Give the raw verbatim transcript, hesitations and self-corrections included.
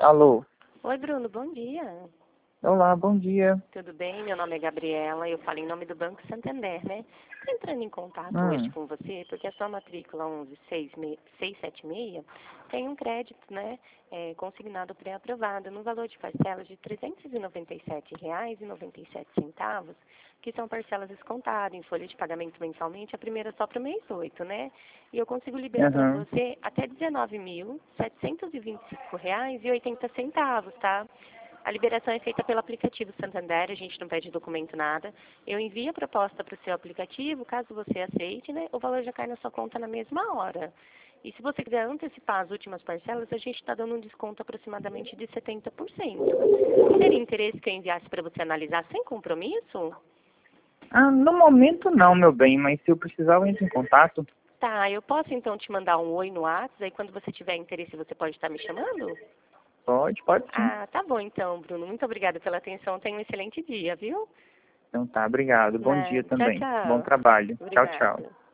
Alô? Oi, Bruno, bom dia. Olá, bom dia. Tudo bem? Meu nome é Gabriela, eu falo em nome do Banco Santander, né? Tô entrando em contato hoje Hum, com você porque a sua matrícula onze seis sete seis tem um crédito, né, é, consignado pré-aprovado no valor de parcelas de trezentos e noventa e sete reais e noventa e sete centavos, que são parcelas descontadas em folha de pagamento mensalmente, a primeira só para o mês oito, né? E eu consigo liberar para aham. você até dezenove mil setecentos e vinte e cinco reais e oitenta centavos, tá? A liberação é feita pelo aplicativo Santander, a gente não pede documento nada. Eu envio a proposta para o seu aplicativo, caso você aceite, né, o valor já cai na sua conta na mesma hora. E se você quiser antecipar as últimas parcelas, a gente está dando um desconto aproximadamente de setenta por cento. Teria interesse que eu enviasse para você analisar sem compromisso? Ah, no momento não, meu bem, mas se eu precisar eu entro em contato. Tá, eu posso então te mandar um oi no WhatsApp, aí quando você tiver interesse você pode estar me chamando? Pode, pode sim. Ah, tá bom então, Bruno. Muito obrigada pela atenção. Tenha um excelente dia, viu? Então tá, obrigado. Bom dia Né? Tchau, também. Bom tchau. trabalho. Tchau, tchau. Obrigada.